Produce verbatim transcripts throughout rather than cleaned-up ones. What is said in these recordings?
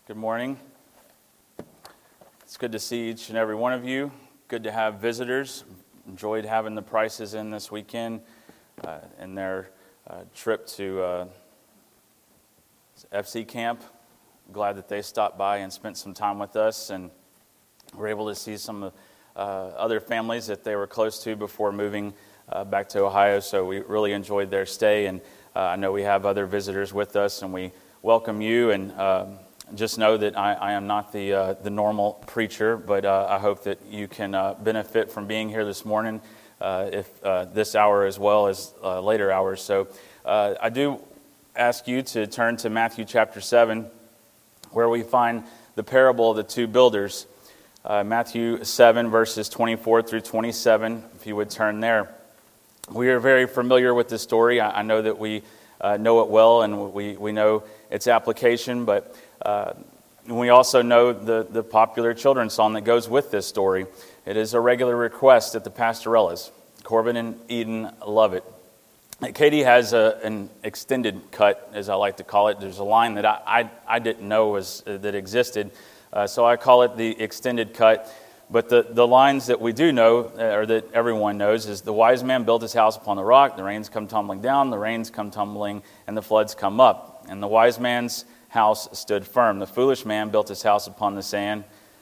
Good morning. It's good to see each and every one of you. Good to have visitors. Enjoyed having the Prices in this weekend uh, in their uh, trip to uh, F C camp. Glad that they stopped by and spent some time with us, and were able to see some uh, other families that they were close to before moving uh, back to Ohio. So we really enjoyed their stay, and uh, I know we have other visitors with us, and we welcome you. And uh, just know that I, I am not the uh, the normal preacher, but uh, I hope that you can uh, benefit from being here this morning, uh, if uh, this hour as well as uh, later hours. So uh, I do ask you to turn to Matthew chapter seven, where we find the parable of the two builders. Uh, Matthew seven, verses twenty-four through twenty-seven, if you would turn there. We are very familiar with this story. I, I know that we uh, know it well, and we, we know its application, but uh, we also know the, the popular children's song that goes with this story. It is a regular request at the Pastorellas. Corbin and Eden love it. Katie has a, an extended cut, as I like to call it. There's a line that I I, I didn't know was uh, that existed, uh, so I call it the extended cut. But the, the lines that we do know, uh, or that everyone knows, is the wise man built his house upon the rock. The rains come tumbling down, the rains come tumbling, and the floods come up. And the wise man's house stood firm. The foolish man built his house upon the sand,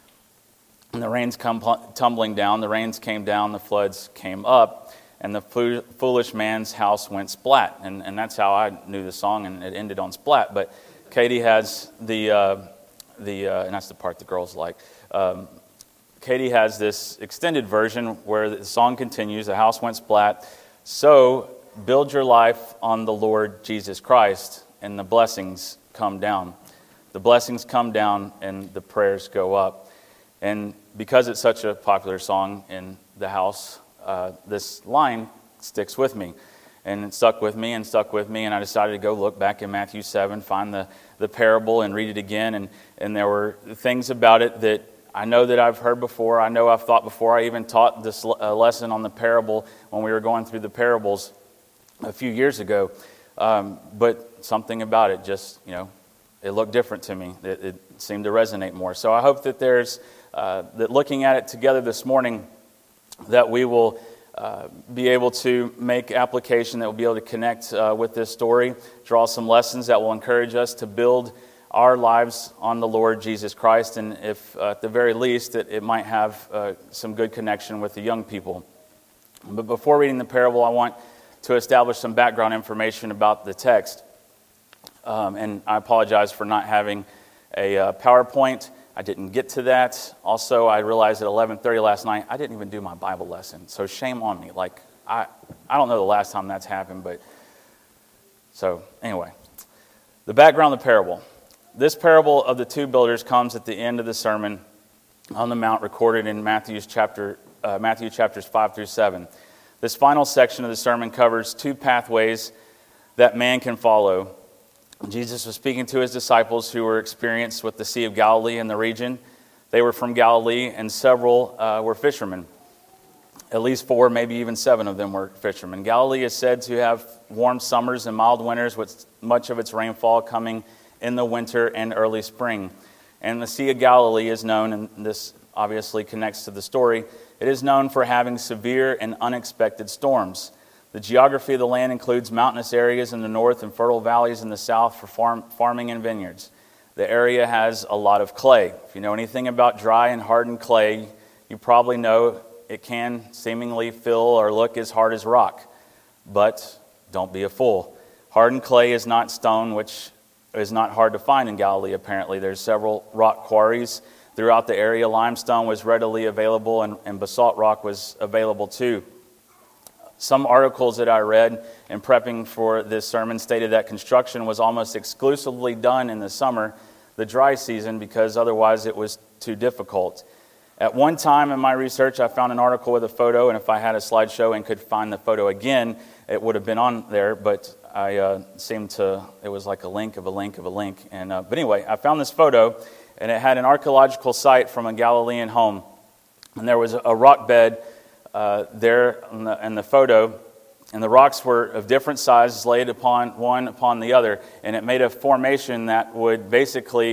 and the rains come tumbling down. The rains came down, the floods came up. And the foolish man's house went splat. And, and that's how I knew the song, and it ended on splat. But Katie has the, uh, the uh, and that's the part the girls like. Um, Katie has this extended version where the song continues, the house went splat. So build your life on the Lord Jesus Christ, and the blessings come down. The blessings come down, and the prayers go up. And because it's such a popular song in the house, Uh, this line sticks with me, and it stuck with me and stuck with me, and I decided to go look back in Matthew seven, find the, the parable and read it again, and, and there were things about it that I know that I've heard before. I know I've thought before. I even taught this uh, lesson on the parable when we were going through the parables a few years ago, um, but something about it just, you know, it looked different to me. It, it seemed to resonate more. So I hope that there's, uh, that looking at it together this morning, that we will uh, be able to make application, that we'll be able to connect uh, with this story, draw some lessons that will encourage us to build our lives on the Lord Jesus Christ, and if uh, at the very least that it might have uh, some good connection with the young people. But before reading the parable, I want to establish some background information about the text. Um, and I apologize for not having a uh, PowerPoint. I didn't get to that. Also, I realized at eleven thirty last night, I didn't even do my Bible lesson. So shame on me. Like, I, I don't know the last time that's happened, but... So, anyway. The background of the parable. This parable of the two builders comes at the end of the Sermon on the Mount, recorded in Matthew's chapter, uh, Matthew chapters five through seven. This final section of the sermon covers two pathways that man can follow. Jesus was speaking to his disciples who were experienced with the Sea of Galilee in the region. They were from Galilee, and several uh, were fishermen. At least four, maybe even seven of them were fishermen. Galilee is said to have warm summers and mild winters, with much of its rainfall coming in the winter and early spring. And the Sea of Galilee is known, and this obviously connects to the story, it is known for having severe and unexpected storms. The geography of the land includes mountainous areas in the north and fertile valleys in the south for farm, farming and vineyards. The area has a lot of clay. If you know anything about dry and hardened clay, you probably know it can seemingly feel or look as hard as rock. But don't be a fool. Hardened clay is not stone, which is not hard to find in Galilee, apparently. There's several rock quarries throughout the area. Limestone was readily available, and, and basalt rock was available too. Some articles that I read in prepping for this sermon stated that construction was almost exclusively done in the summer, the dry season, because otherwise it was too difficult. At one time in my research, I found an article with a photo, and if I had a slideshow and could find the photo again, it would have been on there, but I uh, seemed to, it was like a link of a link of a link. And uh, But anyway, I found this photo, and it had an archaeological site from a Galilean home, and there was a rock bed Uh, there in the, in the photo, and the rocks were of different sizes laid upon one upon the other, and it made a formation that would basically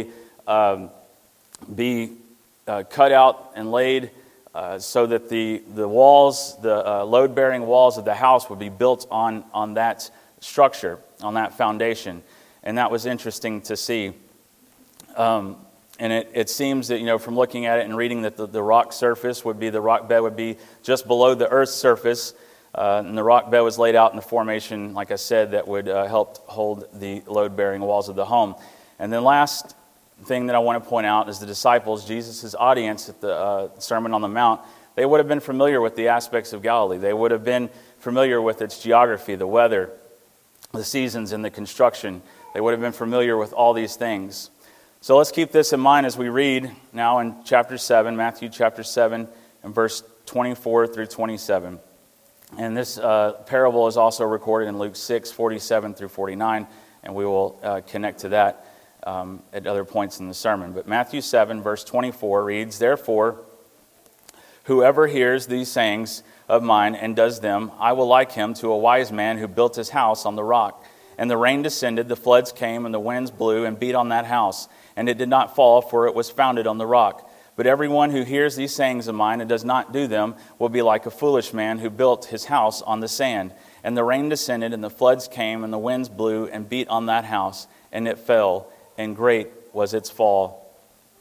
um, be uh, cut out and laid uh, so that the, the walls, the uh, load-bearing walls of the house would be built on, on that structure, on that foundation. And that was interesting to see. Um, and it, it seems that, you know, from looking at it and reading that the, the rock surface would be, the rock bed would be just below the earth's surface. Uh, and the rock bed was laid out in the formation, like I said, that would uh, help hold the load-bearing walls of the home. And then last thing that I want to point out is the disciples, Jesus' audience at the uh, Sermon on the Mount, they would have been familiar with the aspects of Galilee. They would have been familiar with its geography, the weather, the seasons, and the construction. They would have been familiar with all these things. So let's keep this in mind as we read now in chapter seven, Matthew chapter seven, and verse twenty-four through twenty-seven. And this uh, parable is also recorded in Luke six, forty-seven through forty-nine, and we will uh, connect to that um, at other points in the sermon. But Matthew seven, verse twenty-four reads, "Therefore, whoever hears these sayings of mine and does them, I will like him to a wise man who built his house on the rock. And the rain descended, the floods came, and the winds blew and beat on that house. And it did not fall, for it was founded on the rock. But everyone who hears these sayings of mine and does not do them will be like a foolish man who built his house on the sand. And the rain descended, and the floods came, and the winds blew and beat on that house, and it fell, and great was its fall."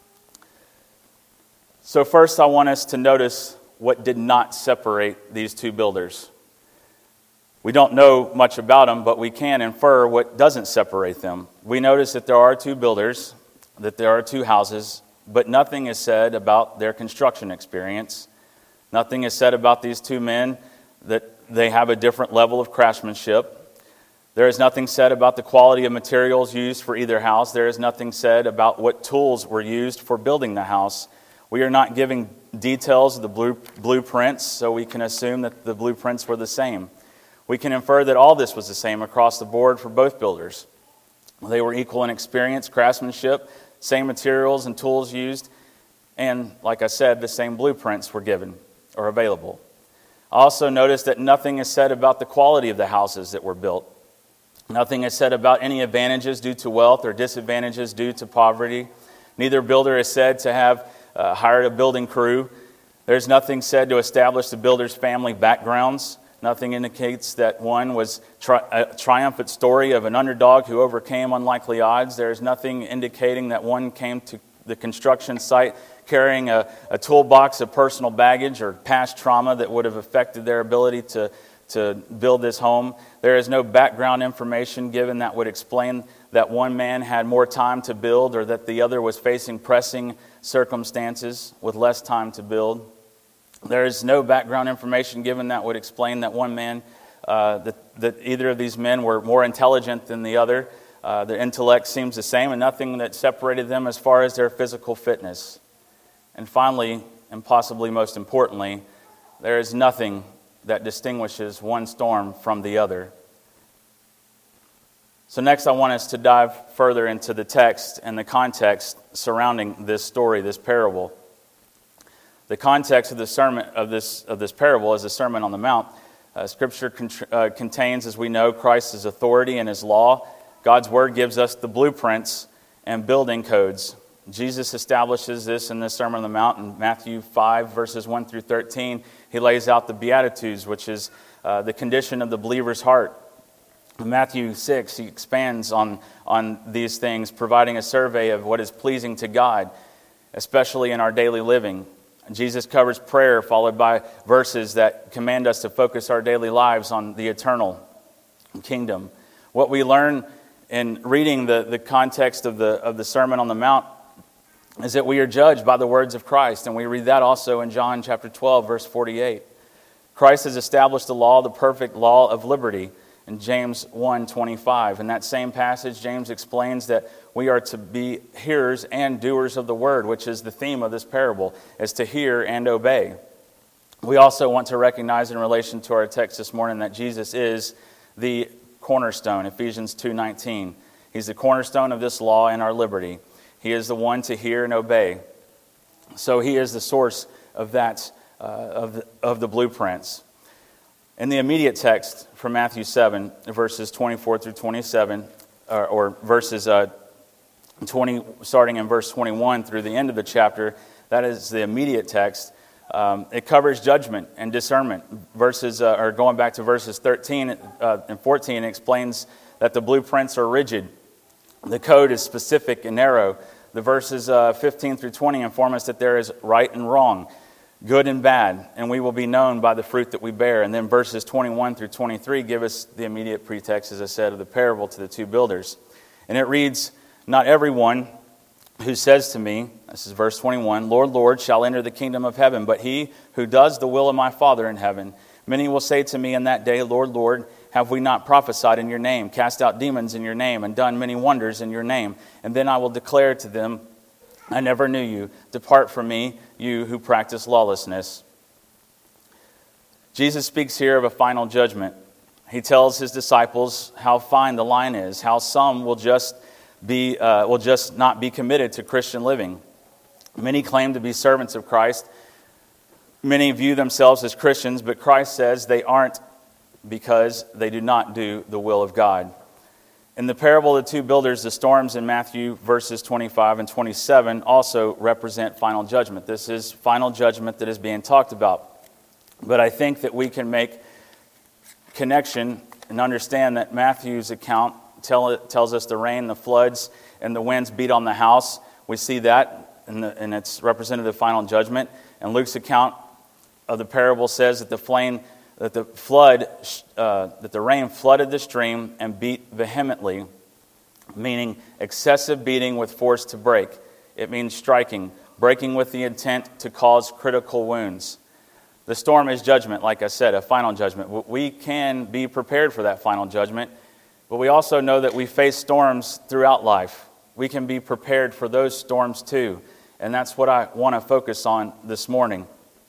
So first I want us to notice what did not separate these two builders. We don't know much about them, but we can infer what doesn't separate them. We notice that there are two builders, that there are two houses, but nothing is said about their construction experience. Nothing is said about these two men, that they have a different level of craftsmanship. There is nothing said about the quality of materials used for either house. There is nothing said about what tools were used for building the house. We are not giving details of the blue, blueprints, so we can assume that the blueprints were the same. We can infer that all this was the same across the board for both builders. They were equal in experience, craftsmanship, same materials and tools used, and, like I said, the same blueprints were given or available. I also noticed that nothing is said about the quality of the houses that were built. Nothing is said about any advantages due to wealth or disadvantages due to poverty. Neither builder is said to have uh, hired a building crew. There's nothing said to establish the builder's family backgrounds. Nothing indicates that one was tri- a triumphant story of an underdog who overcame unlikely odds. There's nothing indicating that one came to the construction site carrying a, a toolbox of personal baggage or past trauma that would have affected their ability to, to build this home. There is no background information given that would explain that one man had more time to build or that the other was facing pressing circumstances with less time to build. There is no background information given that would explain that one man, uh, that, that either of these men were more intelligent than the other. Uh, their intellect seems the same, and nothing that separated them as far as their physical fitness. And finally, and possibly most importantly, there is nothing that distinguishes one storm from the other. So next I want us to dive further into the text and the context surrounding this story, this parable. The context of the sermon of this of this parable is the Sermon on the Mount. Uh, scripture con- uh, contains, as we know, Christ's authority and His law. God's Word gives us the blueprints and building codes. Jesus establishes this in the Sermon on the Mount in Matthew five, verses one through thirteen. He lays out the Beatitudes, which is uh, the condition of the believer's heart. In Matthew six, he expands on, on these things, providing a survey of what is pleasing to God, especially in our daily living. Jesus covers prayer, followed by verses that command us to focus our daily lives on the eternal kingdom. What we learn in reading the, the context of the, of the Sermon on the Mount is that we are judged by the words of Christ, and we read that also in John chapter twelve, verse forty-eight. Christ has established the law, the perfect law of liberty, in James one twenty-five. In that same passage, James explains that we are to be hearers and doers of the word, which is the theme of this parable, is to hear and obey. We also want to recognize in relation to our text this morning that Jesus is the cornerstone, Ephesians two nineteen. He's the cornerstone of this law and our liberty. He is the one to hear and obey. So he is the source of that, uh, of, the, of the blueprints. In the immediate text from Matthew seven, verses twenty-four through twenty-seven, or, or verses uh, twenty, starting in verse twenty-one through the end of the chapter. That is the immediate text. Um, it covers judgment and discernment. Verses, uh, or going back to verses thirteen uh, and fourteen, it explains that the blueprints are rigid. The code is specific and narrow. The verses uh, fifteen through twenty inform us that there is right and wrong, good and bad, and we will be known by the fruit that we bear. And then verses twenty-one through twenty-three give us the immediate pretext, as I said, of the parable to the two builders. And it reads, "Not everyone who says to me," this is verse twenty-one, "Lord, Lord, shall enter the kingdom of heaven, but he who does the will of my Father in heaven. Many will say to me in that day, Lord, Lord, have we not prophesied in your name, cast out demons in your name, and done many wonders in your name? And then I will declare to them, I never knew you. Depart from me, you who practice lawlessness." Jesus speaks here of a final judgment. He tells his disciples how fine the line is, how some will just be uh, will just not be committed to Christian living. Many claim to be servants of Christ. Many view themselves as Christians, but Christ says they aren't because they do not do the will of God. In the parable of the two builders, the storms in Matthew verses twenty-five and twenty-seven also represent final judgment. This is final judgment that is being talked about. But I think that we can make connection and understand that Matthew's account tell, tells us the rain, the floods, and the winds beat on the house. We see that, in the, and it's represented the final judgment. And Luke's account of the parable says that the flame, that the flood, uh, that the rain flooded the stream and beat vehemently, meaning excessive beating with force to break. It means striking, breaking with the intent to cause critical wounds. The storm is judgment, like I said, a final judgment. We can be prepared for that final judgment, but we also know that we face storms throughout life. We can be prepared for those storms too, and that's what I want to focus on this morning.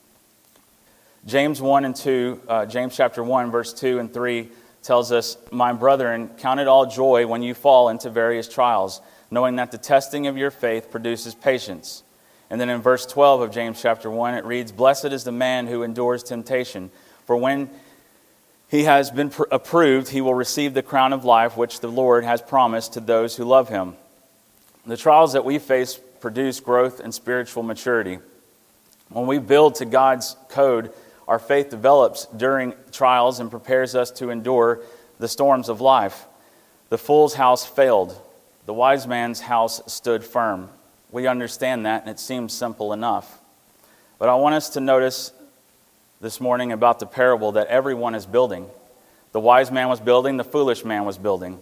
James one and two, uh, James chapter one, verse two and three tells us, "My brethren, count it all joy when you fall into various trials, knowing that the testing of your faith produces patience." And then in verse twelve of James chapter one, it reads, "Blessed is the man who endures temptation, for when he has been pr- approved, he will receive the crown of life which the Lord has promised to those who love him." The trials that we face produce growth and spiritual maturity. When we build to God's code, our faith develops during trials and prepares us to endure the storms of life. The fool's house failed. The wise man's house stood firm. We understand that, and it seems simple enough. But I want us to notice this morning about the parable that everyone is building. The wise man was building, the foolish man was building.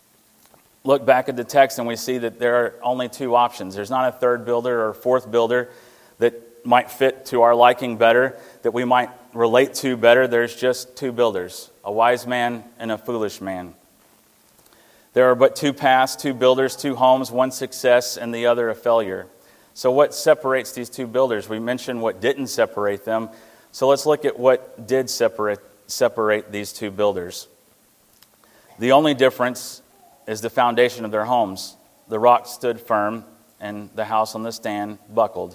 Look back at the text and we see that there are only two options. There's not a third builder or fourth builder that might fit to our liking better, that we might relate to better. There's just two builders, a wise man and a foolish man. There are but two paths, two builders, two homes, one success and the other a failure. So what separates these two builders? We mentioned what didn't separate them. So let's look at what did separate separate these two builders. The only difference is the foundation of their homes. The rock stood firm and the house on the stand buckled.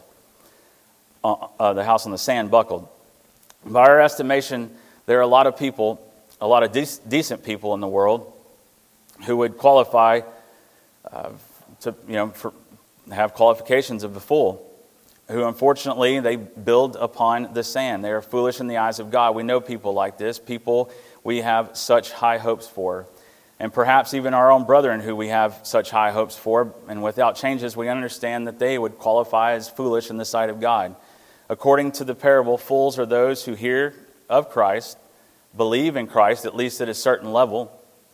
Uh, uh, the house on the sand buckled. By our estimation, there are a lot of people, a lot of de- decent people in the world who would qualify uh, to, you know, for, have qualifications of the fool, who unfortunately they build upon the sand. They are foolish in the eyes of God. We know people like this, people we have such high hopes for. And perhaps even our own brethren who we have such high hopes for, and without changes, we understand that they would qualify as foolish in the sight of God. According to the parable, fools are those who hear of Christ, believe in Christ, at least at a certain level.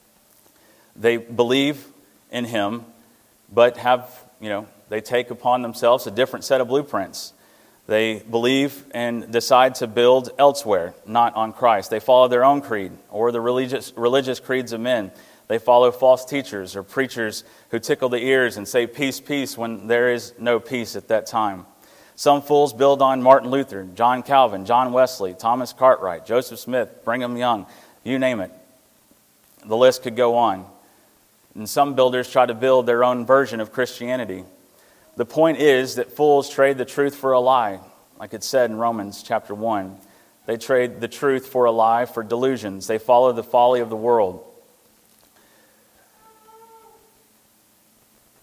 They believe in Him, but have, you know, they take upon themselves a different set of blueprints. They believe and decide to build elsewhere, not on Christ. They follow their own creed or the religious religious creeds of men. They follow false teachers or preachers who tickle the ears and say peace, peace, when there is no peace at that time. Some fools build on Martin Luther, John Calvin, John Wesley, Thomas Cartwright, Joseph Smith, Brigham Young, you name it. The list could go on. And some builders try to build their own version of Christianity. The point is that fools trade the truth for a lie, like it said in Romans chapter one. They trade the truth for a lie, for delusions. They follow the folly of the world.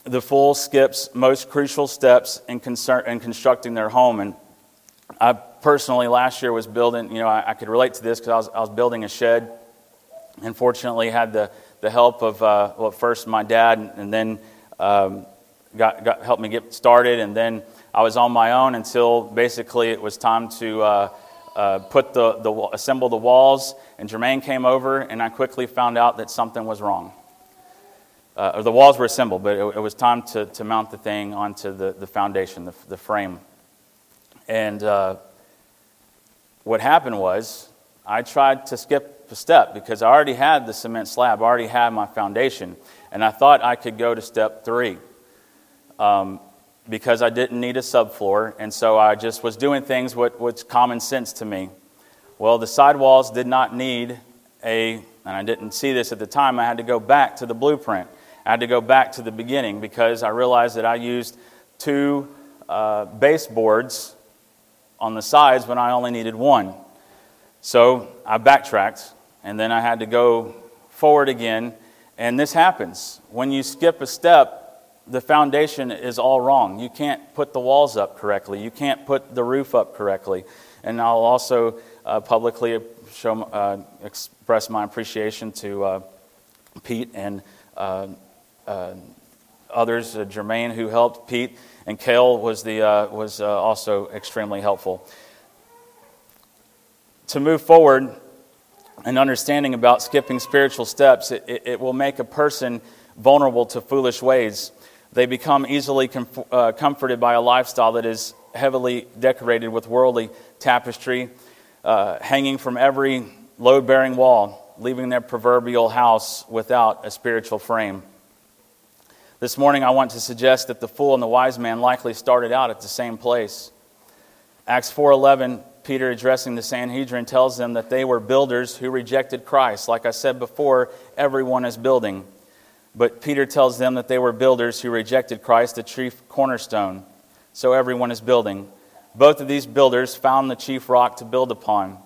the fool skips most crucial steps in, concern, in constructing their home. And I personally last year was building, you know, I, I could relate to this because I was, I was building a shed. And fortunately had the, the help of, uh, well, first my dad, and then um, got, got helped me get started. And then I was on my own until basically it was time to uh, uh, put the, the assemble the walls. And Jermaine came over, and I quickly found out that something was wrong. Uh, or the walls were assembled, but it, it was time to, to mount the thing onto the, the foundation, the, the frame. And uh, what happened was I tried to skip a step because I already had the cement slab, I already had my foundation, and I thought I could go to step three um, because I didn't need a subfloor, and so I just was doing things what what's common sense to me. Well, the sidewalls did not need a, and I didn't see this at the time, I had to go back to the blueprint. I had to go back to the beginning because I realized that I used two uh, baseboards on the sides when I only needed one. So I backtracked, and then I had to go forward again. And this happens. When you skip a step, the foundation is all wrong. You can't put the walls up correctly. You can't put the roof up correctly. And I'll also uh, publicly show, uh, express my appreciation to uh, Pete and uh, uh, others, uh, Jermaine, who helped. Pete and Kale was, the, uh, was uh, also extremely helpful. To move forward and understanding about skipping spiritual steps, it, it, it will make a person vulnerable to foolish ways. They become easily comf- uh, comforted by a lifestyle that is heavily decorated with worldly tapestry, uh, hanging from every load-bearing wall, leaving their proverbial house without a spiritual frame. This morning I want to suggest that the fool and the wise man likely started out at the same place. Acts four eleven, Peter, addressing the Sanhedrin, tells them that they were builders who rejected Christ. Like I said before, everyone is building. But Peter tells them that they were builders who rejected Christ, the chief cornerstone. So everyone is building. Both of these builders found the chief rock to build upon,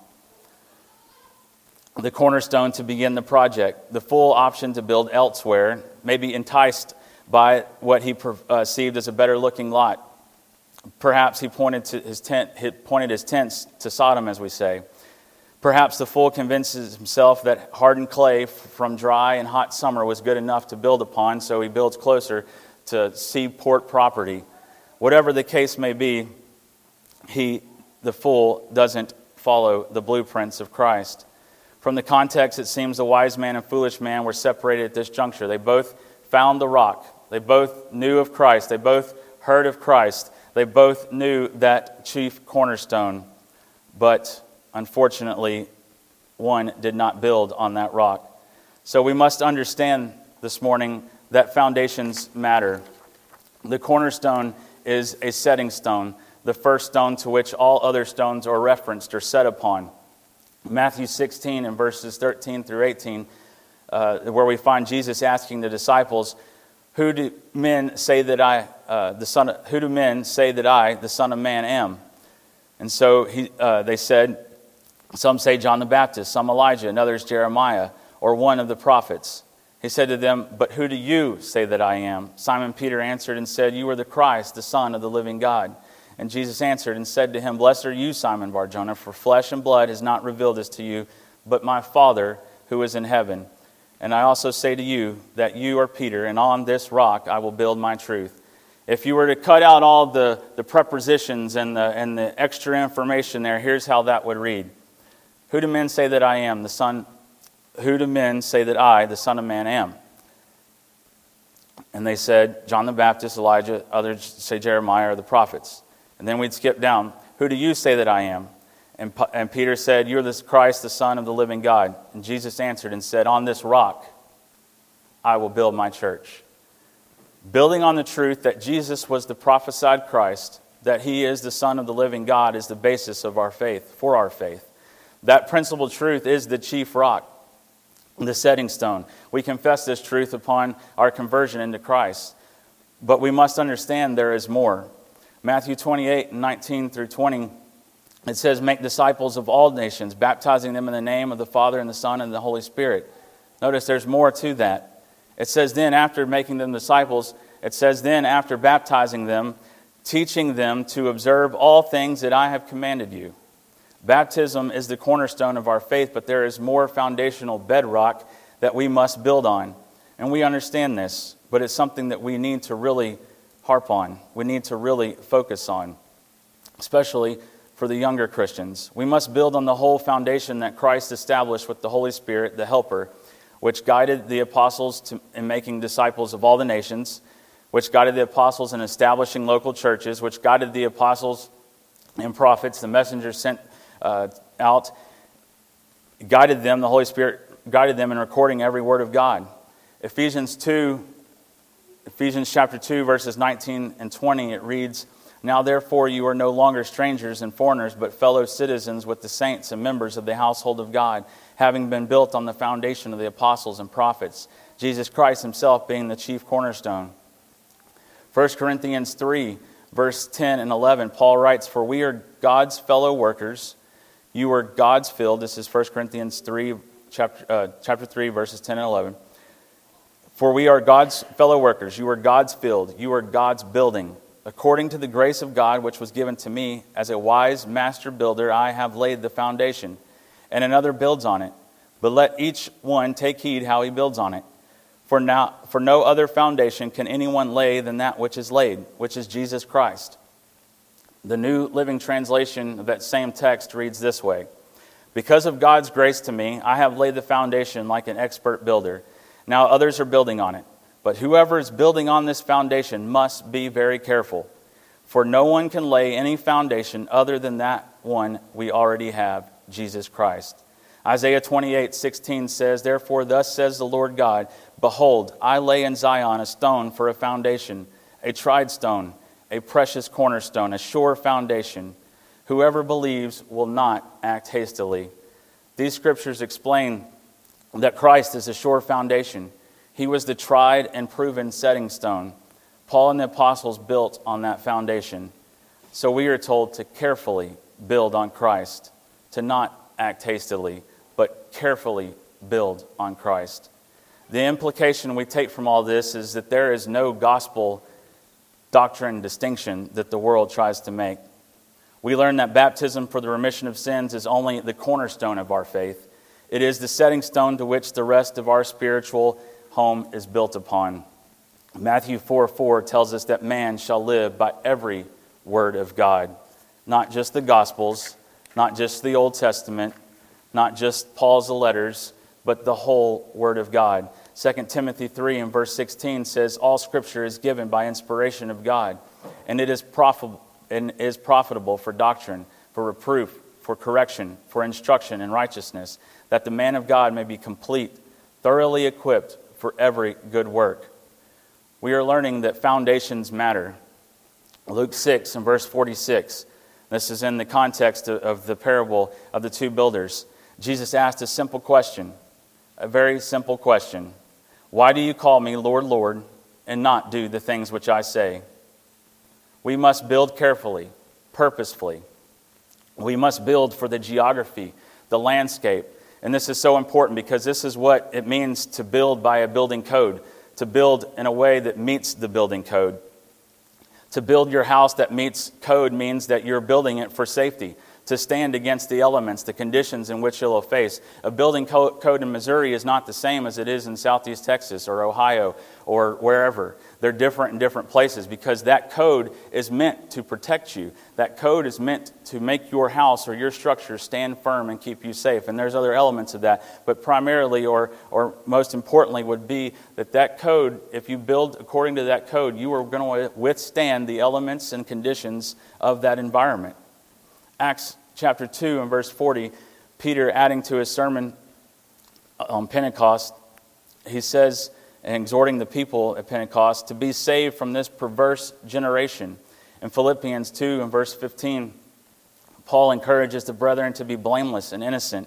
the cornerstone to begin the project. The full option to build elsewhere, maybe enticed by what he perceived as a better-looking lot. Perhaps he pointed to his tent, he pointed his tents to Sodom, as we say. Perhaps the fool convinces himself that hardened clay from dry and hot summer was good enough to build upon, so he builds closer to seaport property. Whatever the case may be, he, the fool, doesn't follow the blueprints of Christ. From the context, it seems the wise man and foolish man were separated at this juncture. They both found the rock. They both knew of Christ. They both heard of Christ. They both knew that chief cornerstone, but unfortunately, one did not build on that rock. So we must understand this morning that foundations matter. The cornerstone is a setting stone, the first stone to which all other stones are referenced or set upon. Matthew sixteen and verses thirteen through eighteen, uh, where we find Jesus asking the disciples, Who do men say that I, uh, the son? Of, who do men say that I, the Son of Man, am? And so he, uh, they said, some say John the Baptist, some Elijah, and others Jeremiah, or one of the prophets. He said to them, But who do you say that I am? Simon Peter answered and said, You are the Christ, the Son of the living God. And Jesus answered and said to him, Blessed are you, Simon Bar-Jonah, for flesh and blood has not revealed this to you, but my Father who is in heaven. And I also say to you that you are Peter, and on this rock I will build my truth. If you were to cut out all the, the prepositions and the, and the extra information there, here's how that would read. Who do men say that I am, the Son? Who do men say that I, the Son of Man, am? And they said, John the Baptist, Elijah, others say Jeremiah, or the prophets. And then we'd skip down. Who do you say that I am? And, and Peter said, You're the Christ, the Son of the living God. And Jesus answered and said, On this rock I will build my church. Building on the truth that Jesus was the prophesied Christ, that he is the Son of the living God, is the basis of our faith, for our faith. That principal truth is the chief rock, the setting stone. We confess this truth upon our conversion into Christ. But we must understand there is more. Matthew twenty-eight, nineteen through twenty, it says, Make disciples of all nations, baptizing them in the name of the Father and the Son and the Holy Spirit. Notice there's more to that. It says then, after making them disciples, It says, then after baptizing them, teaching them to observe all things that I have commanded you. Baptism is the cornerstone of our faith, but there is more foundational bedrock that we must build on. And we understand this, but it's something that we need to really harp on. We need to really focus on, especially for the younger Christians. We must build on the whole foundation that Christ established with the Holy Spirit, the Helper, which guided the apostles to, in making disciples of all the nations, which guided the apostles in establishing local churches, which guided the apostles and prophets, the messengers sent uh, out, guided them, the Holy Spirit guided them in recording every word of God. Ephesians two, Ephesians chapter two, verses nineteen and twenty, it reads, now therefore you are no longer strangers and foreigners, but fellow citizens with the saints and members of the household of God, having been built on the foundation of the apostles and prophets, Jesus Christ himself being the chief cornerstone. First Corinthians three, verse ten and eleven, Paul writes, for we are God's fellow workers. You are God's field. This is First Corinthians three, chapter, uh, chapter three, verses ten and eleven. For we are God's fellow workers. You are God's field. You are God's building. According to the grace of God, which was given to me, as a wise master builder, I have laid the foundation, and another builds on it. But let each one take heed how he builds on it. For now, for no other foundation can anyone lay than that which is laid, which is Jesus Christ. The New Living Translation of that same text reads this way, because of God's grace to me, I have laid the foundation like an expert builder. Now others are building on it. But whoever is building on this foundation must be very careful. For no one can lay any foundation other than that one we already have, Jesus Christ. Isaiah twenty-eight sixteen says, therefore thus says the Lord God, behold, I lay in Zion a stone for a foundation, a tried stone, a precious cornerstone, a sure foundation. Whoever believes will not act hastily. These scriptures explain that Christ is a sure foundation. He was the tried and proven setting stone. Paul and the apostles built on that foundation. So we are told to carefully build on Christ, to not act hastily, but carefully build on Christ. The implication we take from all this is that there is no gospel doctrine distinction that the world tries to make. We learn that baptism for the remission of sins is only the cornerstone of our faith. It is the setting stone to which the rest of our spiritual home is built upon. Matthew four four tells us that man shall live by every word of God. Not just the Gospels, not just the Old Testament, not just Paul's letters, but the whole Word of God. Second Timothy three and verse sixteen says, all Scripture is given by inspiration of God, and it is profitable, and is profitable for doctrine, for reproof, for correction, for instruction in righteousness, that the man of God may be complete, thoroughly equipped for every good work. We are learning that foundations matter. Luke six and verse forty-six. This is in the context of the parable of the two builders. Jesus asked a simple question, a very simple question. Why do you call me Lord, Lord, and not do the things which I say? We must build carefully, purposefully. We must build for the geography, the landscape. And this is so important because this is what it means to build by a building code, to build in a way that meets the building code. To build your house that meets code means that you're building it for safety, to stand against the elements, the conditions in which you'll face. A building co- code in Missouri is not the same as it is in Southeast Texas or Ohio or wherever. They're different in different places because that code is meant to protect you. That code is meant to make your house or your structure stand firm and keep you safe. And there's other elements of that. But primarily or, or most importantly would be that that code, if you build according to that code, you are going to withstand the elements and conditions of that environment. Acts chapter two and verse forty, Peter adding to his sermon on Pentecost, he says, and exhorting the people at Pentecost to be saved from this perverse generation. In Philippians two and verse fifteen, Paul encourages the brethren to be blameless and innocent.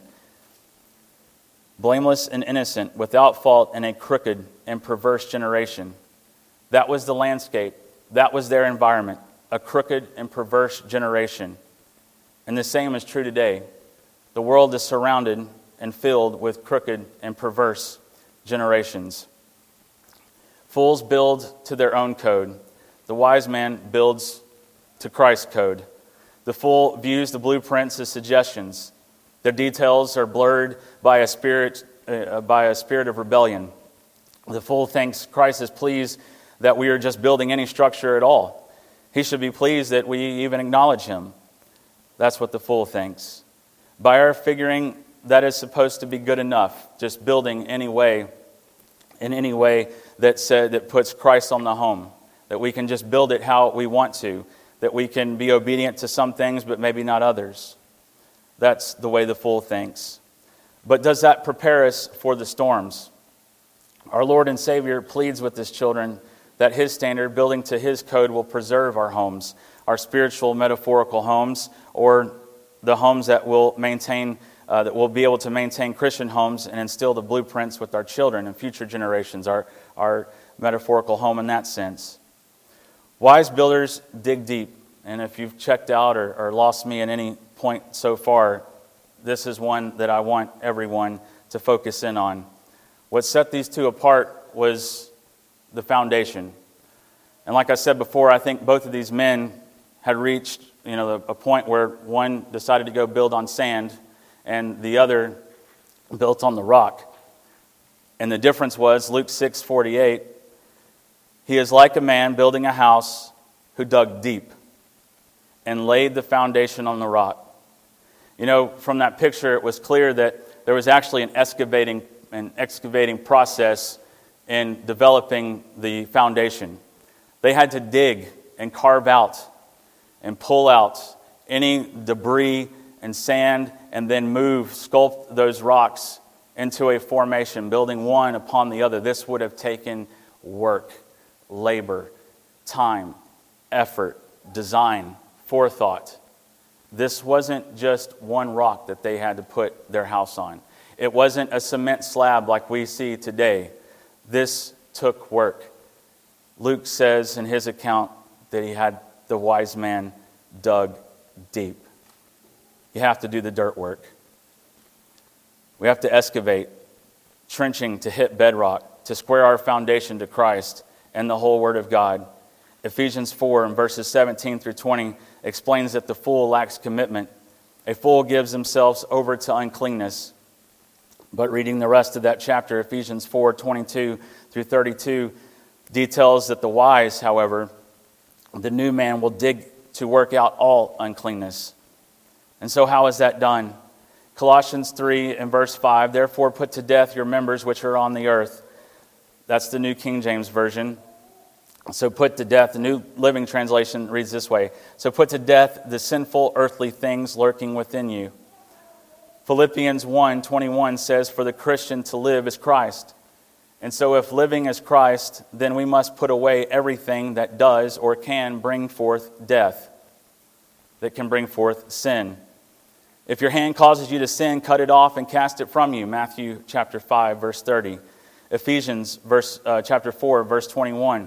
Blameless and innocent, without fault in a crooked and perverse generation. That was the landscape. That was their environment. A crooked and perverse generation. And the same is true today. The world is surrounded and filled with crooked and perverse generations. Fools build to their own code. The wise man builds to Christ's code. The fool views the blueprints as suggestions. Their details are blurred by a spirit, uh, by a spirit of rebellion. The fool thinks Christ is pleased that we are just building any structure at all. He should be pleased that we even acknowledge him. That's what the fool thinks. By our figuring, that is supposed to be good enough, just building any way, in any way that said that puts Christ on the home, that we can just build it how we want to, that we can be obedient to some things but maybe not others. That's the way the fool thinks. But does that prepare us for the storms? Our Lord and Savior pleads with his children that his standard, building to his code, will preserve our homes, our spiritual, metaphorical homes, or the homes that will maintain, uh, that will be able to maintain Christian homes and instill the blueprints with our children and future generations, our, our metaphorical home in that sense. Wise builders dig deep. And if you've checked out or, or lost me at any point so far, this is one that I want everyone to focus in on. What set these two apart was the foundation. And like I said before, I think both of these men had reached, you know, a point where one decided to go build on sand and the other built on the rock. And the difference was, Luke six forty-eight, he is like a man building a house who dug deep and laid the foundation on the rock. You know, from that picture, it was clear that there was actually an excavating, an excavating process in developing the foundation. They had to dig and carve out and pull out any debris and sand and then move, sculpt those rocks into a formation, building one upon the other. This would have taken work, labor, time, effort, design, forethought. This wasn't just one rock that they had to put their house on. It wasn't a cement slab like we see today. This took work. Luke says in his account that he had the wise man dug deep. You have to do the dirt work. We have to excavate, trenching to hit bedrock, to square our foundation to Christ and the whole Word of God. Ephesians four and verses seventeen through twenty explains that the fool lacks commitment. A fool gives themselves over to uncleanness. But reading the rest of that chapter, Ephesians four twenty-two through thirty-two, details that the wise, however, the new man will dig to work out all uncleanness. And so how is that done? Colossians three and verse five, therefore put to death your members which are on the earth. That's the New King James Version. So put to death, the New Living Translation reads this way. So put to death the sinful earthly things lurking within you. Philippians one twenty-one says, for the Christian to live is Christ. And so if living is Christ, then we must put away everything that does or can bring forth death, that can bring forth sin. If your hand causes you to sin, cut it off and cast it from you. Matthew chapter five, verse thirty. Ephesians verse, uh, chapter four, verse twenty-one.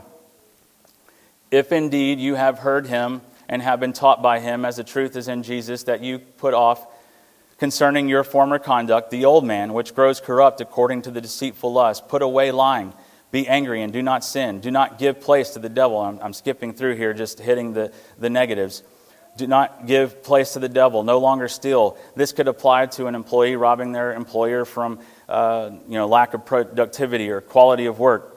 If indeed you have heard him and have been taught by him, as the truth is in Jesus, that you put off concerning your former conduct the old man, which grows corrupt according to the deceitful lust. Put away lying. Be angry and do not sin. Do not give place to the devil. I'm, I'm skipping through here, just hitting the, the negatives. Do not give place to the devil. No longer steal. This could apply to an employee robbing their employer from uh, you know, lack of productivity or quality of work.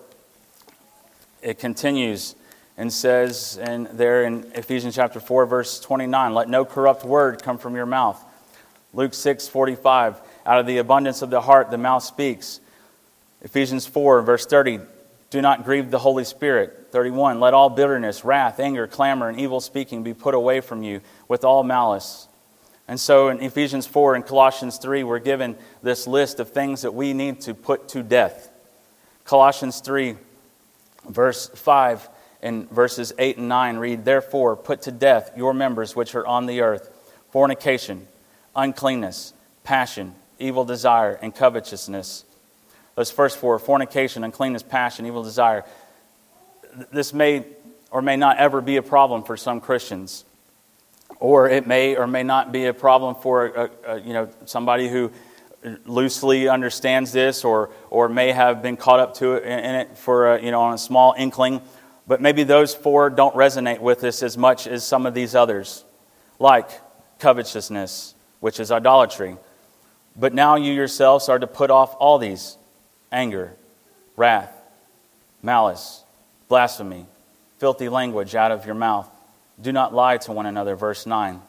It continues and says and there in Ephesians chapter four, verse twenty-nine, let no corrupt word come from your mouth. Luke six forty-five, out of the abundance of the heart the mouth speaks. Ephesians four, verse thirty, do not grieve the Holy Spirit. thirty-one, let all bitterness, wrath, anger, clamor, and evil speaking be put away from you with all malice. And so in Ephesians four and Colossians three, we're given this list of things that we need to put to death. Colossians three, verse five and verses eight and nine read, therefore put to death your members which are on the earth, fornication, uncleanness, passion, evil desire, and covetousness. Those first four, fornication, uncleanness, passion, evil desire. This may or may not ever be a problem for some Christians. Or it may or may not be a problem for a, a, you know somebody who loosely understands this, or or may have been caught up to it in, in it for a, you know on a small inkling, but maybe those four don't resonate with us as much as some of these others, like covetousness, which is idolatry. But now you yourselves are to put off all these: anger, wrath, malice, blasphemy, filthy language out of your mouth. Do not lie to one another, verse nine.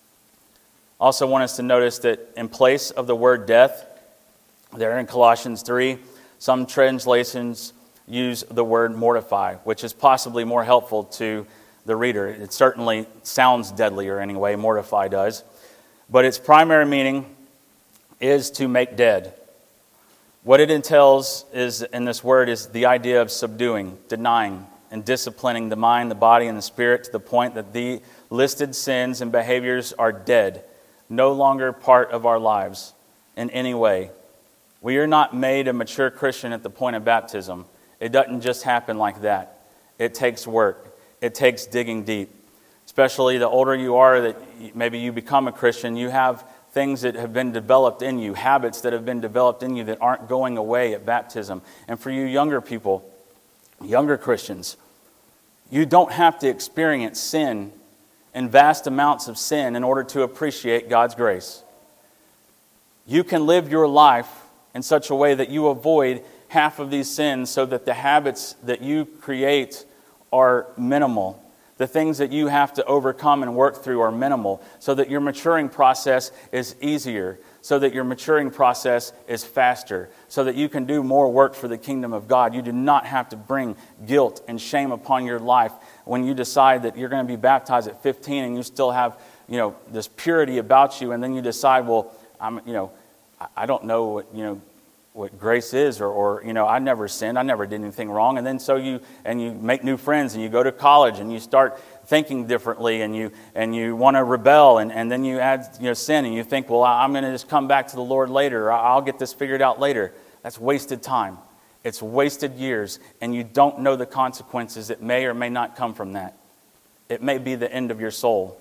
Also want us to notice that in place of the word death, there in Colossians three, some translations use the word mortify, which is possibly more helpful to the reader. It certainly sounds deadlier anyway, mortify does. But its primary meaning is to make dead. What it entails is, in this word, is the idea of subduing, denying, and disciplining the mind, the body, and the spirit to the point that the listed sins and behaviors are dead, no longer part of our lives in any way. We are not made a mature Christian at the point of baptism. It doesn't just happen like that. It takes work. It takes digging deep. Especially the older you are, that maybe you become a Christian, you have things that have been developed in you, habits that have been developed in you that aren't going away at baptism. And for you younger people, younger Christians, you don't have to experience sin and vast amounts of sin in order to appreciate God's grace. You can live your life in such a way that you avoid half of these sins so that the habits that you create are minimal. The things that you have to overcome and work through are minimal, so that your maturing process is easier, so that your maturing process is faster, so that you can do more work for the kingdom of God. You do not have to bring guilt and shame upon your life when you decide that you're going to be baptized at fifteen and you still have, you know, this purity about you, and then you decide, well, I'm, you know, I don't know what, you know, what grace is, or, or, you know, I never sinned, I never did anything wrong. And then so you, and you make new friends, and you go to college, and you start thinking differently, and you and you want to rebel, and, and then you add, you know, sin, and you think, well, I'm going to just come back to the Lord later, or I'll get this figured out later. That's wasted time. It's wasted years, and you don't know the consequences that may or may not come from that. It may be the end of your soul.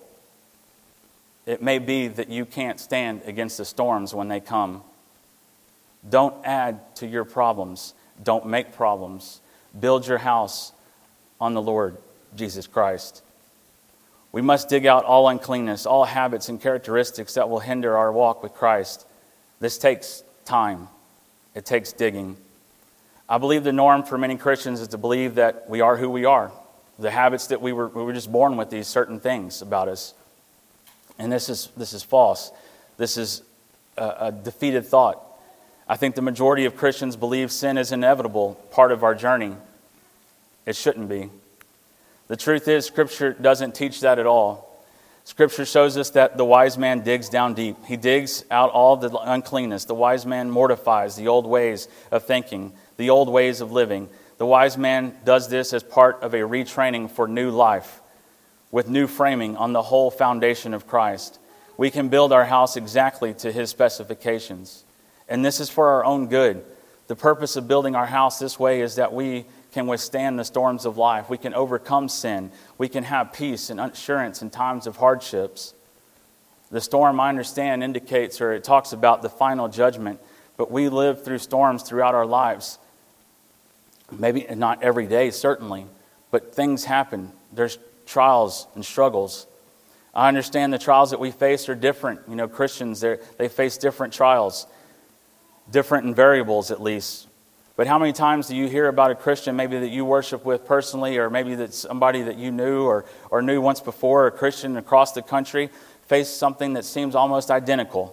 It may be that you can't stand against the storms when they come. Don't add to your problems. Don't make problems. Build your house on the Lord Jesus Christ. We must dig out all uncleanness, all habits and characteristics that will hinder our walk with Christ. This takes time. It takes digging. I believe the norm for many Christians is to believe that we are who we are. The habits that we were we were just born with, these certain things about us. And this is this is false. This is a, a defeated thought. I think the majority of Christians believe sin is inevitable, part of our journey. It shouldn't be. The truth is, Scripture doesn't teach that at all. Scripture shows us that the wise man digs down deep. He digs out all the uncleanness. The wise man mortifies the old ways of thinking, the old ways of living. The wise man does this as part of a retraining for new life, with new framing on the whole foundation of Christ. We can build our house exactly to His specifications. And this is for our own good. The purpose of building our house this way is that we can withstand the storms of life. We can overcome sin. We can have peace and assurance in times of hardships. The storm, I understand, indicates, or it talks about the final judgment. But we live through storms throughout our lives. Maybe not every day, certainly. But things happen. There's trials and struggles. I understand the trials that we face are different. You know, Christians, they face different trials. Different in variables, at least. But how many times do you hear about a Christian maybe that you worship with personally, or maybe that's somebody that you knew or, or knew once before, a Christian across the country, face something that seems almost identical?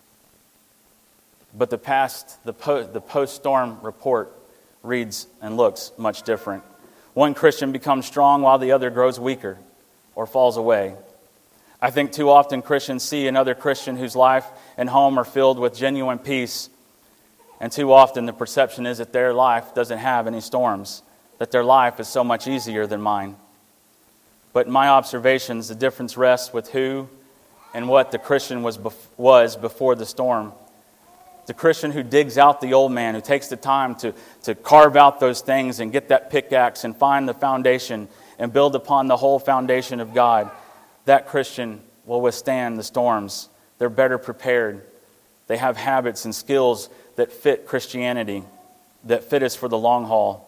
But the past, the, po- the post-storm report reads and looks much different. One Christian becomes strong while the other grows weaker or falls away. I think too often Christians see another Christian whose life and home are filled with genuine peace. And too often the perception is that their life doesn't have any storms, that their life is so much easier than mine. But in my observations, the difference rests with who and what the Christian was bef- was before the storm. The Christian who digs out the old man, who takes the time to, to carve out those things and get that pickaxe and find the foundation and build upon the whole foundation of God, that Christian will withstand the storms. They're better prepared. They have habits and skills that fit Christianity, that fit us for the long haul.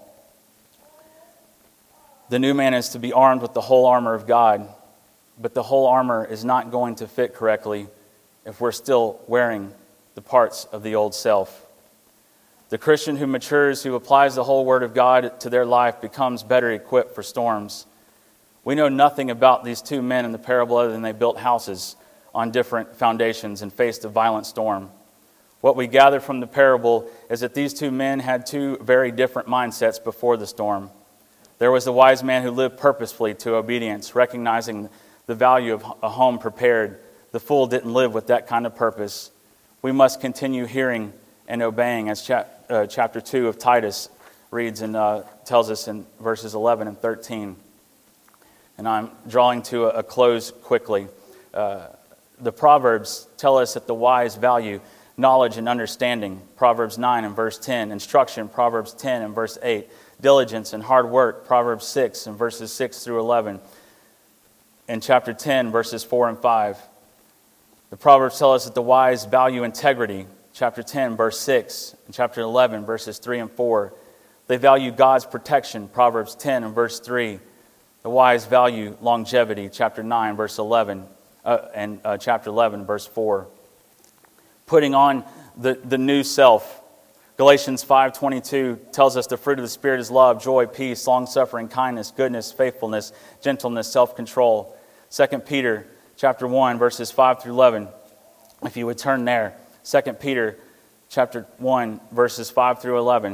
The new man is to be armed with the whole armor of God, but the whole armor is not going to fit correctly if we're still wearing the parts of the old self. The Christian who matures, who applies the whole Word of God to their life, becomes better equipped for storms. We know nothing about these two men in the parable other than they built houses on different foundations and faced a violent storm. What we gather from the parable is that these two men had two very different mindsets before the storm. There was the wise man who lived purposefully to obedience, recognizing the value of a home prepared. The fool didn't live with that kind of purpose. We must continue hearing and obeying, as chap- uh, chapter two of Titus reads and uh, tells us in verses eleven and thirteen. And I'm drawing to a, a close quickly. Uh, the Proverbs tell us that the wise value knowledge and understanding, Proverbs nine and verse ten. Instruction, Proverbs ten and verse eight. Diligence and hard work, Proverbs six and verses six through eleven. In chapter ten, verses four and five. The Proverbs tell us that the wise value integrity, chapter ten, verse six. And chapter eleven, verses three and four. They value God's protection, Proverbs ten and verse three. The wise value longevity, chapter nine, verse eleven. Uh, and uh, chapter eleven, verse four. Putting on the, the new self. Galatians five twenty-two tells us the fruit of the Spirit is love, joy, peace, long-suffering, kindness, goodness, faithfulness, gentleness, self-control. Second Peter chapter one, verses five through eleven. If you would turn there. Second Peter chapter one, verses five through eleven.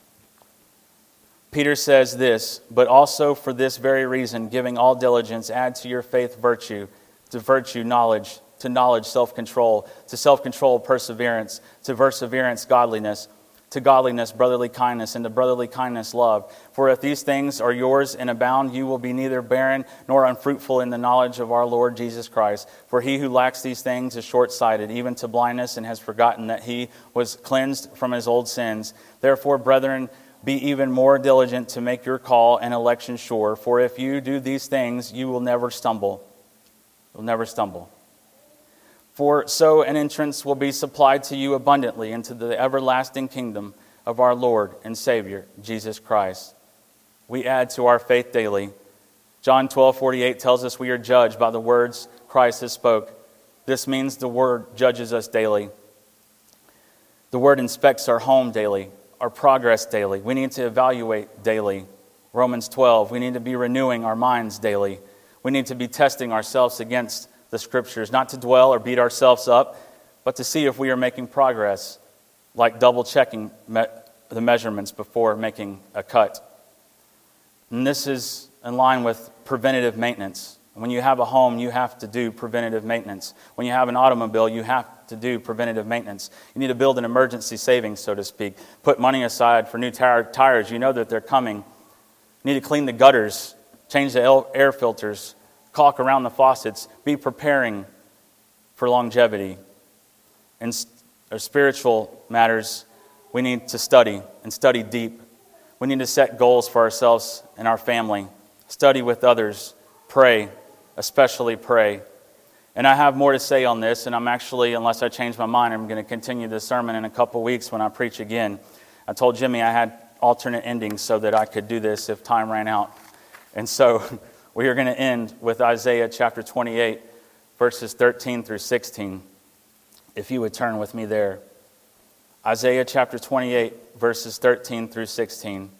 Peter says this, but also for this very reason, giving all diligence, add to your faith virtue, to virtue knowledge, to knowledge self-control, to self-control perseverance, to perseverance godliness, to godliness brotherly kindness, and to brotherly kindness love. For if these things are yours and abound, you will be neither barren nor unfruitful in the knowledge of our Lord Jesus Christ. For he who lacks these things is short-sighted, even to blindness, and has forgotten that he was cleansed from his old sins. Therefore, brethren, be even more diligent to make your call and election sure. For if you do these things, you will never stumble. You'll never stumble. For so an entrance will be supplied to you abundantly into the everlasting kingdom of our Lord and Savior, Jesus Christ. We add to our faith daily. John twelve forty-eight tells us we are judged by the words Christ has spoke. This means the Word judges us daily. The Word inspects our home daily, our progress daily. We need to evaluate daily. Romans twelve, we need to be renewing our minds daily. We need to be testing ourselves against the Scriptures, not to dwell or beat ourselves up, but to see if we are making progress, like double-checking me- the measurements before making a cut. And this is in line with preventative maintenance. When you have a home, you have to do preventative maintenance. When you have an automobile, you have to do preventative maintenance. You need to build an emergency savings, so to speak. Put money aside for new tire- tires. You know that they're coming. You need to clean the gutters, change the air filters, caulk around the faucets, be preparing for longevity. In our spiritual matters, we need to study and study deep. We need to set goals for ourselves and our family. Study with others. Pray, especially pray. And I have more to say on this, and I'm actually, unless I change my mind, I'm going to continue this sermon in a couple weeks when I preach again. I told Jimmy I had alternate endings so that I could do this if time ran out. And so we are going to end with Isaiah chapter twenty-eight, verses thirteen through sixteen. If you would turn with me there. Isaiah chapter twenty-eight, verses thirteen through sixteen.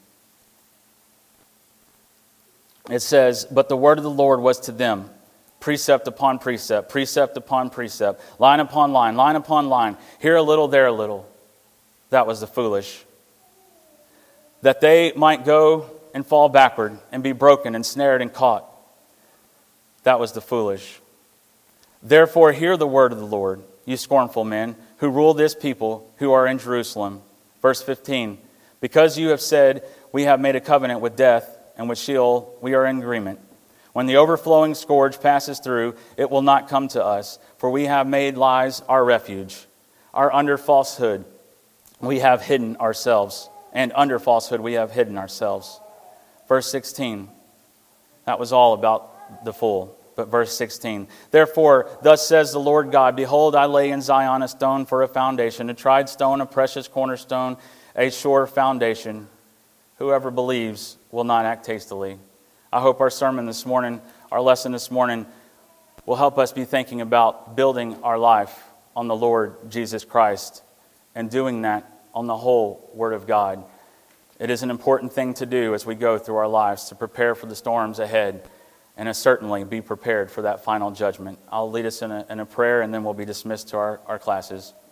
It says, "But the word of the Lord was to them, precept upon precept, precept upon precept, line upon line, line upon line, here a little, there a little." That was the foolish. "That they might go and fall backward and be broken and snared and caught." That was the foolish. "Therefore hear the word of the Lord, you scornful men, who rule this people who are in Jerusalem." Verse fifteen, "Because you have said, we have made a covenant with death, and with Sheol we are in agreement. When the overflowing scourge passes through, it will not come to us, for we have made lies our refuge. Our under falsehood we have hidden ourselves, and under falsehood we have hidden ourselves." Verse sixteen, that was all about the fool. but verse sixteen. Therefore, thus says the Lord God, behold, I lay in Zion a stone for a foundation, a tried stone, a precious cornerstone, a sure foundation. Whoever believes will not act hastily. I hope our sermon this morning, our lesson this morning, will help us be thinking about building our life on the Lord Jesus Christ and doing that on the whole Word of God. It is an important thing to do as we go through our lives to prepare for the storms ahead and to certainly be prepared for that final judgment. I'll lead us in a, in a prayer and then we'll be dismissed to our, our classes.